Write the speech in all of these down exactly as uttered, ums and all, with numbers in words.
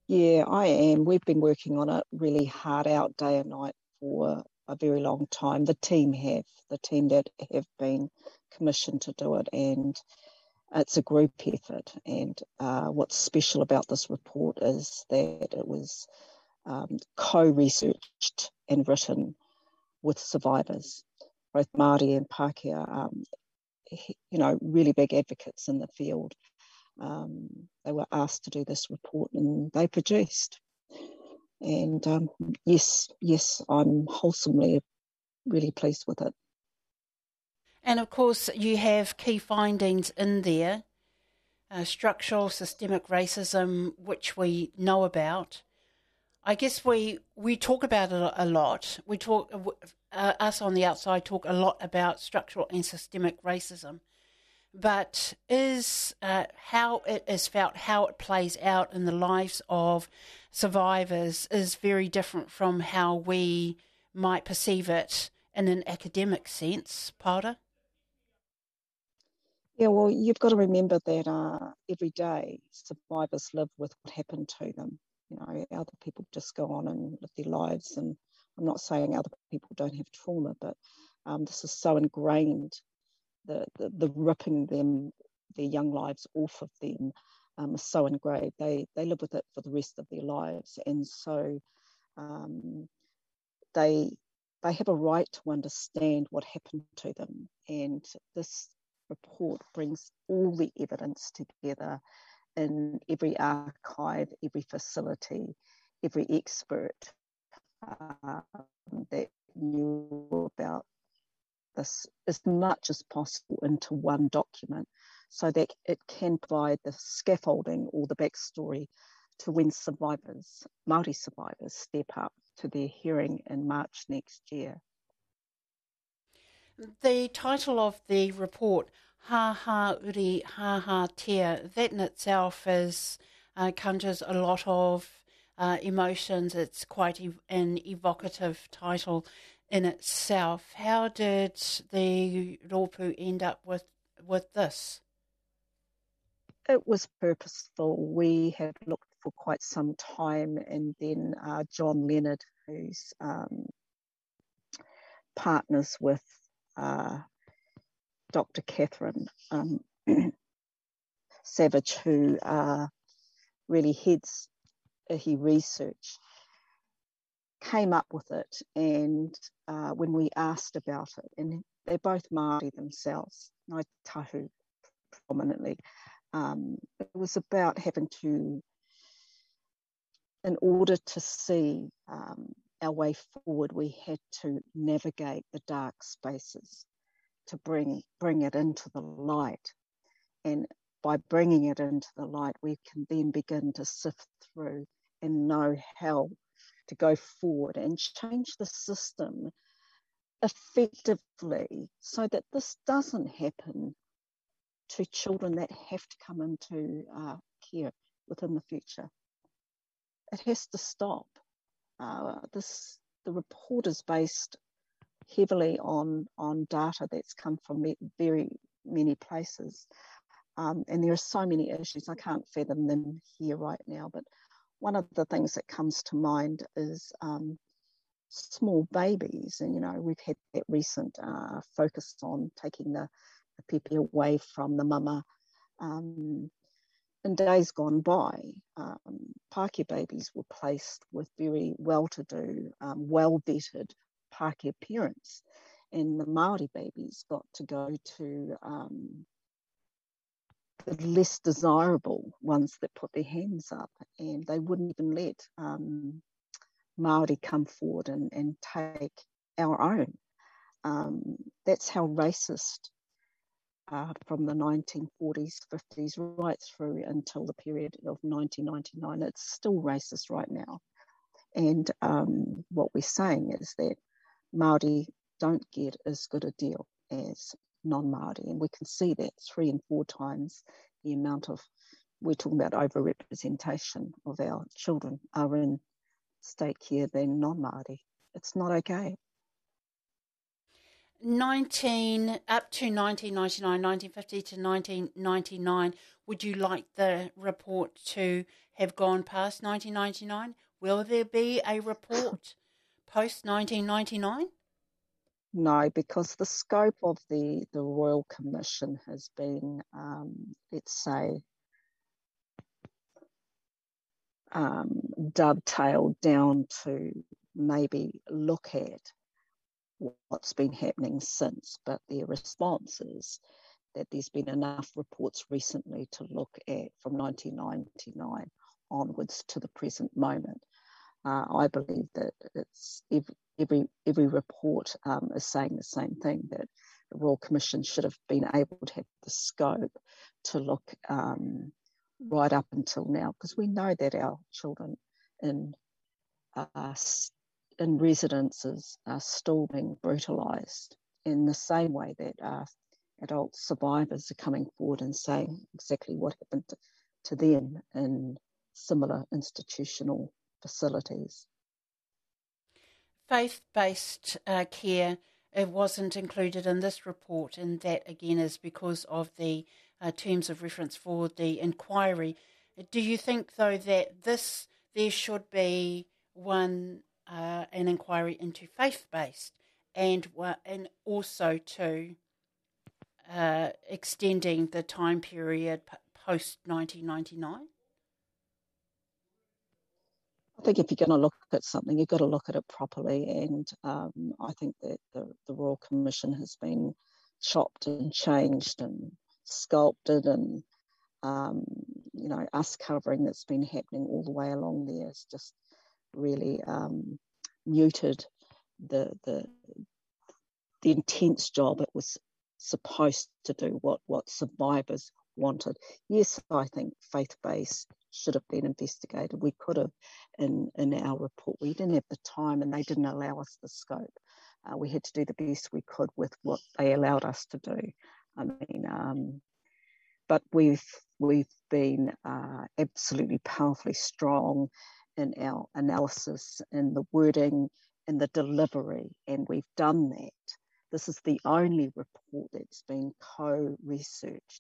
Yeah, I am. We've been working on it really hard out day and night for a very long time. The team have, the team that have been commissioned to do it, and it's a group effort. And uh, what's special about this report is that it was um, co-researched and written with survivors, both Māori and Pākehā, um, you know, really big advocates in the field. Um, they were asked to do this report and they produced. And um, yes, yes, I'm wholesomely really pleased with it. And of course, you have key findings in there, uh, structural systemic racism, which we know about. I guess we, we talk about it a lot. We talk, uh, us on the outside talk a lot about structural and systemic racism. But is uh, how it is felt, how it plays out in the lives of survivors is very different from how we might perceive it in an academic sense, Paula? Yeah, well, you've got to remember that uh, every day survivors live with what happened to them. You know, other people just go on and live their lives. And I'm not saying other people don't have trauma, but um, this is so ingrained, the, the, the ripping them, their young lives off of them um, is so engraved. They, they live with it for the rest of their lives. And so um, they, they have a right to understand what happened to them. And this report brings all the evidence together in every archive, every facility, every expert uh, that knew about this as much as possible into one document so that it can provide the scaffolding or the backstory to when survivors, Māori survivors, step up to their hearing in March next year. The title of the report, Ha Ha Uri Ha Ha Tea, that in itself is, uh, conjures a lot of uh, emotions. It's quite ev- an evocative title in itself. How did the Rōpū end up with, with this? It was purposeful. We had looked for quite some time, and then uh, John Leonard, who's um, partners with uh, Doctor Catherine um, Savage, who uh, really heads he research, came up with it. And uh, when we asked about it, and they're both Māori themselves, Ngāi Tahu prominently, um, it was about having to, in order to see um, our way forward, we had to navigate the dark spaces to bring bring it into the light. And by bringing it into the light, we can then begin to sift through and know how to go forward and change the system effectively so that this doesn't happen to children that have to come into uh, care within the future. It has to stop. Uh, this the report is based heavily on on data that's come from very many places, um, and there are so many issues. I can't fathom them here right now, but one of the things that comes to mind is um, small babies, and you know we've had that recent uh, focus on taking the, the pepe away from the mama. Um, in days gone by, um, Pākehā babies were placed with very well-to-do, um, well-vetted Pākehā parents, and the Māori babies got to go to um, the less desirable ones that put their hands up, and they wouldn't even let um, Māori come forward and, and take our own. Um, that's how racist Uh, from the nineteen forties, fifties, right through until the period of nineteen ninety-nine. It's still racist right now. And um, what we're saying is that Māori don't get as good a deal as non-Māori. And we can see that three and four times the amount of, we're talking about over-representation of our children are in state care than non-Māori. It's not okay. nineteen up to nineteen ninety-nine, nineteen fifty to nineteen ninety-nine, would you like the report to have gone past nineteen ninety-nine? Will there be a report post nineteen ninety-nine? No, because the scope of the, the Royal Commission has been, um, let's say, um, dovetailed down to maybe look at what's been happening since, but their response is that there's been enough reports recently to look at from nineteen ninety-nine onwards to the present moment. Uh, I believe that it's every every, every report um, is saying the same thing, that the Royal Commission should have been able to have the scope to look um, right up until now, because we know that our children in uh, in residences are still being brutalised in the same way that uh, adult survivors are coming forward and saying exactly what happened to, to them in similar institutional facilities. Faith-based uh, care, it wasn't included in this report, and that again is because of the uh, terms of reference for the inquiry. Do you think, though, that this there should be one uh, an inquiry into faith-based, and uh, and also to uh, extending the time period p- post nineteen ninety-nine? I think if you're going to look at something, you've got to look at it properly. And um, I think that the, the Royal Commission has been chopped and changed and sculpted, and, um, you know, us covering that's been happening all the way along there has just really um, muted the, the, the intense job it was supposed to do, what, what survivors wanted. Yes, I think faith-based should have been investigated. We could have in, in our report. We didn't have the time and they didn't allow us the scope. Uh, we had to do the best we could with what they allowed us to do. I mean, um, but we've we've been uh, absolutely powerfully strong in our analysis, in the wording, in the delivery, and we've done that. This is the only report that's been co-researched.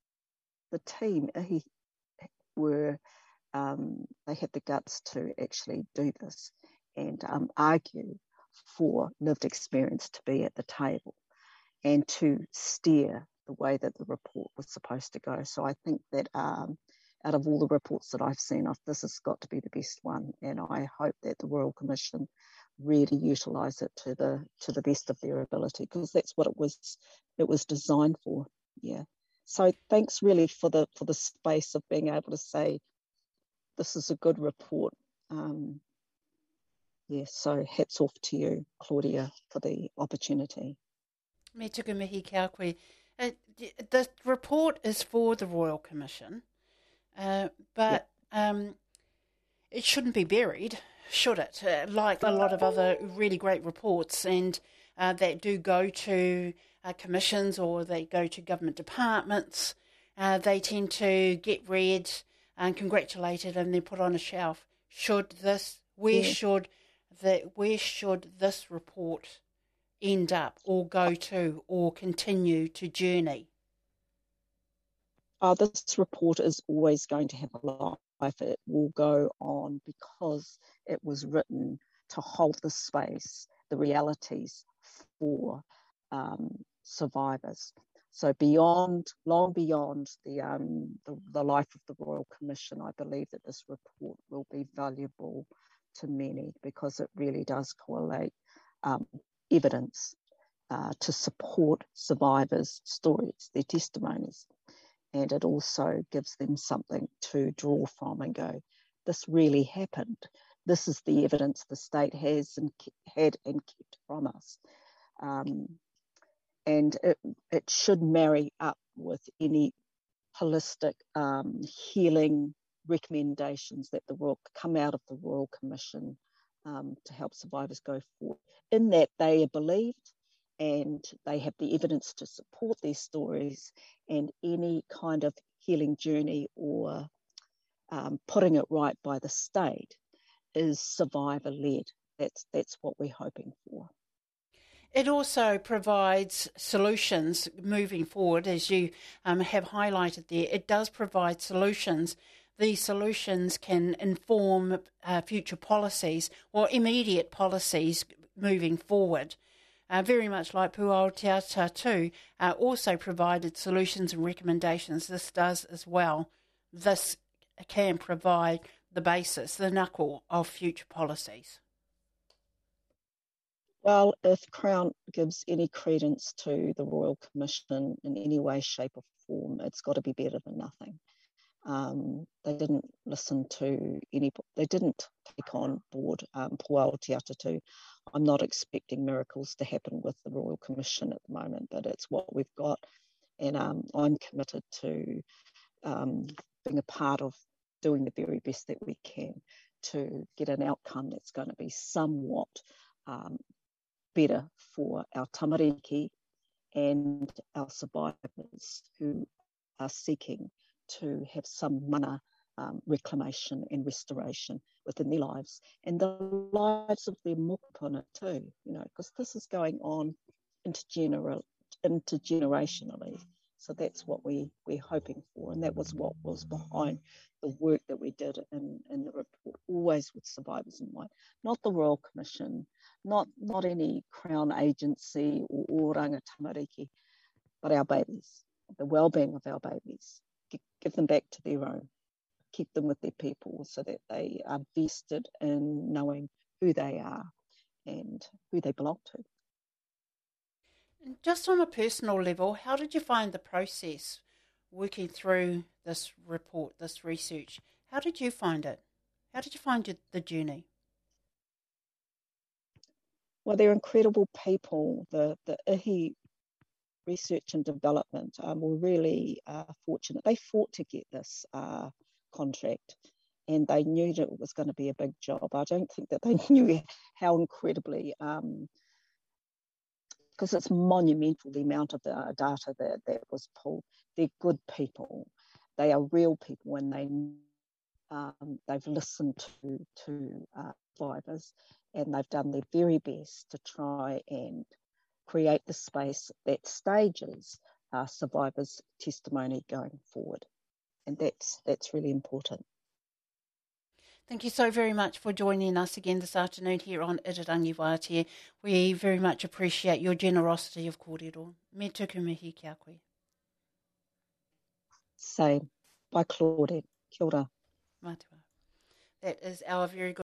The team he, were, um, they had the guts to actually do this and um, argue for lived experience to be at the table and to steer the way that the report was supposed to go. So I think that um, out of all the reports that I've seen, this has got to be the best one, and I hope that the Royal Commission really utilise it to the to the best of their ability, because that's what it was it was designed for. Yeah. So thanks really for the for the space of being able to say this is a good report. Um, yeah, so hats off to you, Claudia, for the opportunity. Me tuku mihi kia koe. Uh, the report is for the Royal Commission, uh, but yep. um, it shouldn't be buried, should it? Uh, like a lot of other really great reports, and uh, that do go to uh, commissions or they go to government departments, uh, they tend to get read and congratulated and then put on a shelf. Should this, where yeah. should the, where should this report end up or go to or continue to journey? Uh, this report is always going to have a life. It will go on because it was written to hold the space, the realities for um, survivors. So beyond, long beyond the, um, the the life of the Royal Commission, I believe that this report will be valuable to many because it really does correlate um, evidence uh, to support survivors' stories, their testimonies. And it also gives them something to draw from and go, this really happened. This is the evidence the state has and had and kept from us. Um, and it, it should marry up with any holistic um, healing recommendations that the Royal come out of the Royal Commission um, to help survivors go forward. In that they are believed and they have the evidence to support their stories, and any kind of healing journey or um, putting it right by the state is survivor-led. That's, that's what we're hoping for. It also provides solutions moving forward, as you um, have highlighted there. It does provide solutions these solutions can inform uh, future policies or immediate policies moving forward. Uh, very much like Puao Te Tatu uh, also provided solutions and recommendations. This does as well. This can provide the basis, the knuckle of future policies. Well, if Crown gives any credence to the Royal Commission in any way, shape or form, it's got to be better than nothing. Um, they didn't listen to any, they didn't take on board um, Puao Te Tatu. I'm not expecting miracles to happen with the Royal Commission at the moment, but it's what we've got. And um, I'm committed to um, being a part of doing the very best that we can to get an outcome that's going to be somewhat um, better for our tamariki and our survivors who are seeking to have some mana um, reclamation and restoration within their lives and the lives of their mokopuna too, you know, because this is going on intergener- intergenerationally. So that's what we, we're hoping for, and that was what was behind the work that we did in, in the report, always with survivors in mind, not the Royal Commission, not, not any Crown agency or oranga tamariki, but our babies, the well-being of our babies. Give them back to their own, keep them with their people so that they are vested in knowing who they are and who they belong to. And just on a personal level, how did you find the process working through this report, this research? How did you find it? How did you find the journey? Well, they're incredible people. The, the ihi research and development um, were really uh, fortunate. They fought to get this uh, contract and they knew that it was going to be a big job. I don't think that they knew how incredibly, um, because it's monumental, the amount of the data that, that was pulled. They're good people. They are real people and they, um, they've listened to, to uh, survivors and they've done their very best to try and create the space that stages uh, survivors' testimony going forward. And that's that's really important. Thank you so very much for joining us again this afternoon here on Irirangi Waiatea. We very much appreciate your generosity of kōrero. Me tuku mihi kia koe. Same. By Claudette. Kia ora. Matua. That is our very good